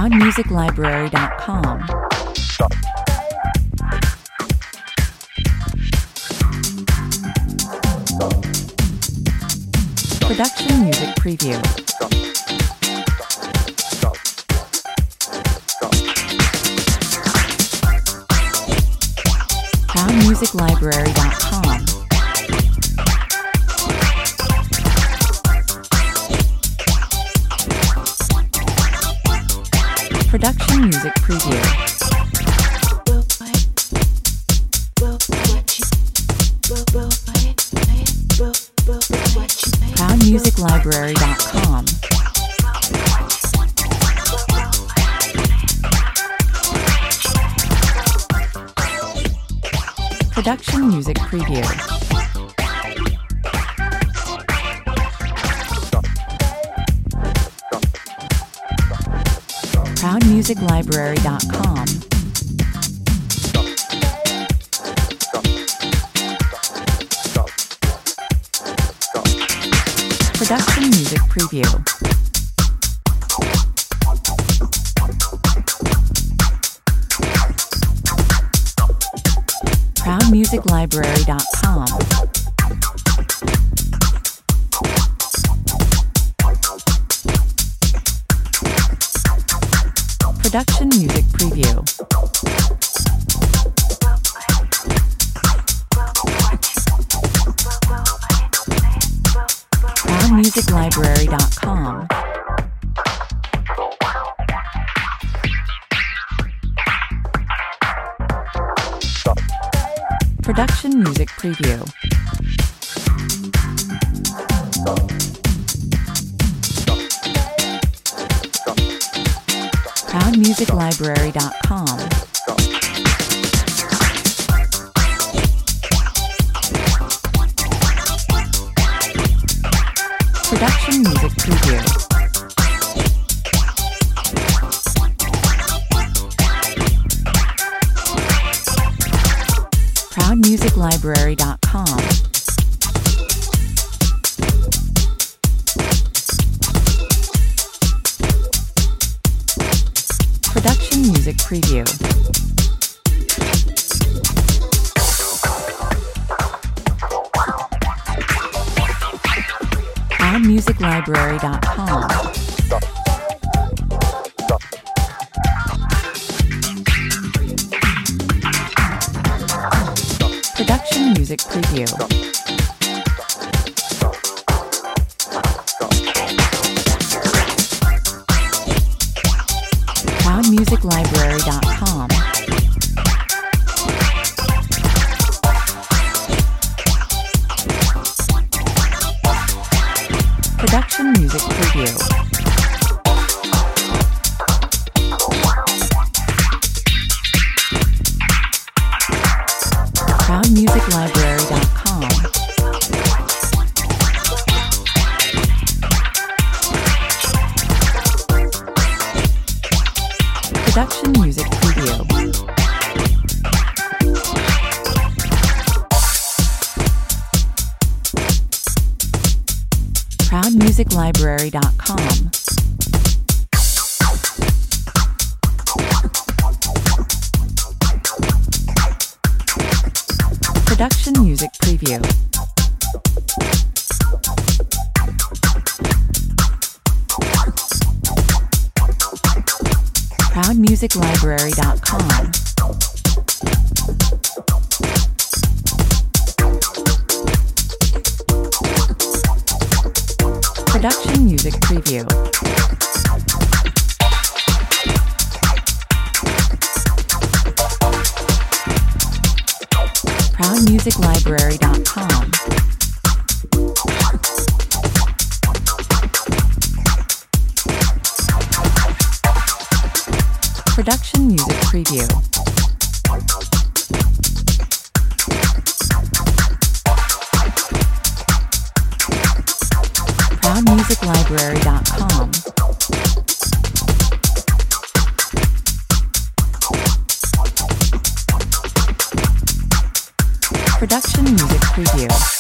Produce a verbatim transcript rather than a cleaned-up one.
proud music library dot com. Production Music Preview. proud music library dot com. Production Music Preview. proud music library dot com. Production Music Preview. proud music library dot com. Production Music Preview. proud music library dot com. Production Music Preview. proud music library dot com. Production Music Preview. proud music library dot com. Production Music Preview. proud music library dot com. Production Music Preview. proud music library dot com. Production Music Preview. proud music library dot com. Production Music Preview. proud music library dot com. Production Music Preview. proud music library dot com. Production Music Preview. proud music library dot com. Production Music Preview. proud music library dot com. Production Music Preview. proud music library dot com. Production Music Preview.